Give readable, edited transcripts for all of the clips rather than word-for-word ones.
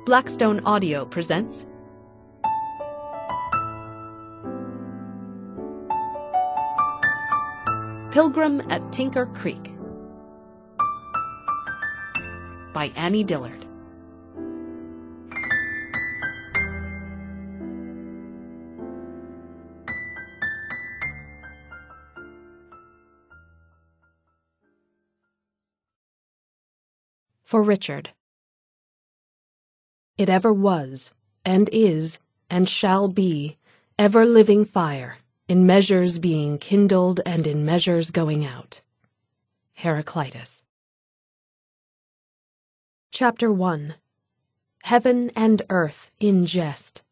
Blackstone Audio presents Pilgrim at Tinker Creek by Annie Dillard. For Richard. It ever was, and is, and shall be, ever-living fire, in measures being kindled and in measures going out. Heraclitus. Chapter 1. Heaven and Earth in Jest.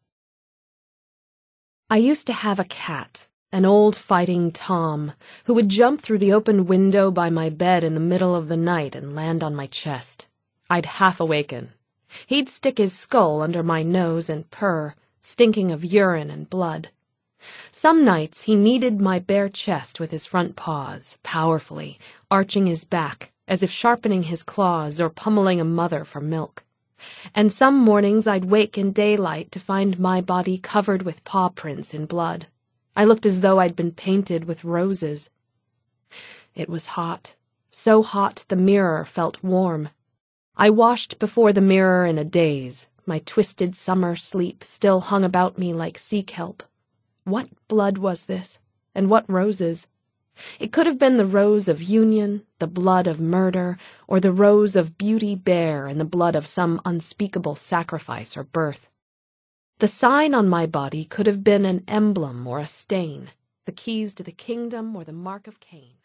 I used to have a cat, an old fighting Tom, who would jump through the open window by my bed in the middle of the night and land on my chest. I'd half awaken. He'd stick his skull under my nose and purr, stinking of urine and blood. Some nights he kneaded my bare chest with his front paws, powerfully, arching his back, as if sharpening his claws or pummeling a mother for milk. And some mornings I'd wake in daylight to find my body covered with paw prints in blood. I looked as though I'd been painted with roses. It was hot, so hot the mirror felt warm. I washed before the mirror in a daze. My twisted summer sleep still hung about me like sea kelp. What blood was this, and what roses? It could have been the rose of union, the blood of murder, or the rose of beauty bare and the blood of some unspeakable sacrifice or birth. The sign on my body could have been an emblem or a stain, the keys to the kingdom or the mark of Cain.